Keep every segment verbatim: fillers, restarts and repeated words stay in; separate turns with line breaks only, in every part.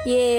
Yeah.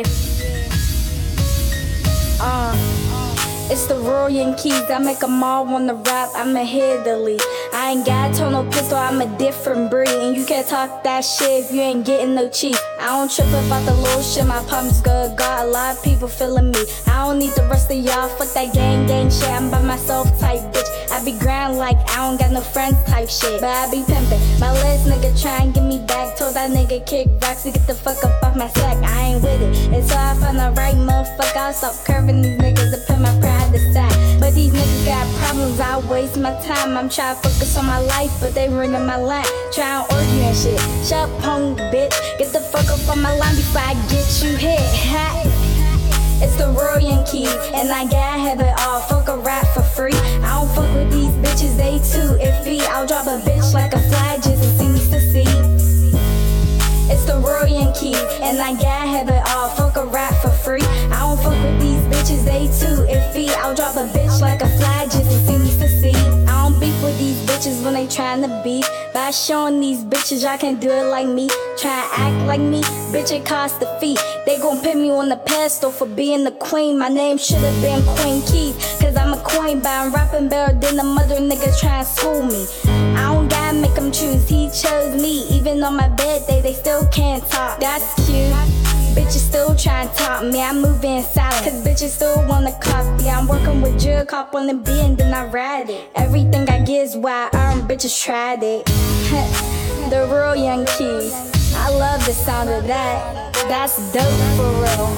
Uh, it's the Royal Yankees. I make 'em all wanna rap. I'm a Italy. I ain't got a no pistol. I'm a different breed. And you can't talk that shit if you ain't getting no cheese. I don't trip about the little shit. My pump's good. Got a lot of people feeling me. I don't need the rest of y'all. Fuck that gang gang shit. I'm by myself type bitch. I be grind like I don't got no friends type shit. But I be pimpin'. My last nigga try and get me back. Told that nigga kick rocks to get the fuck up off my sack. I ain't with it. Until I find the right motherfucker, I'll stop curving these niggas to put my pride aside. But these niggas got problems. I waste my time. I'm trying to focus on my life, but they ringing my line. Trying to argue and shit. Shut up, punk bitch. Get the fuck up on my line before I get you hit. Ha. It's the Royal Yankees, and I gotta have it all. Fuck a rap for free. I don't fuck with these bitches, they too iffy. I'll drop a bitch like a fly just to see me succeed. It's the Royal Yankees, and I gotta have it all. Fuck a rap for free. I don't fuck with these bitches, they too iffy. I'll drop a bitch like a fly just to see me succeed. I don't beef with these bitches when they tryna beef. By showing these bitches y'all can do it like me. Try to act like me, bitch, it cost a fee. They gon' put me on the pedestal for being the queen. My name should've been Queen Keith, cause I'm a queen, but I'm rapping better than the mother niggas tryna school me. I don't gotta make them choose, he chose me. Even on my bed day, they still can't talk. That's cute. Bitches still tryna top me, I'm moving silent, cause bitches still wanna copy. I'm working with Jug, cop on the beat and then I ride it. Everything I get is why I earn, bitches tried it. The Royal Yankees, I love the sound of that. That's dope for real.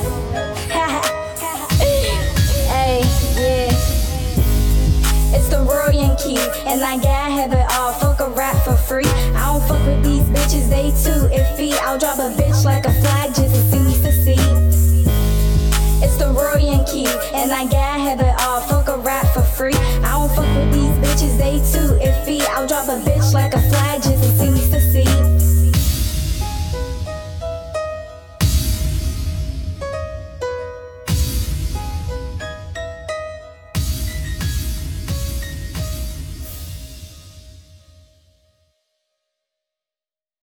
Hey, yeah. It's the Royal Yankees, and I gotta have it all. Fuck a rap for free. I don't fuck with these bitches, they too iffy. I'll drop a bitch like a fly just to see me succeed. It's the Royal Yankees, and I gotta have it all. Fuck a rap for free. I don't fuck with these bitches, they too iffy. I'll drop a bitch like a fly just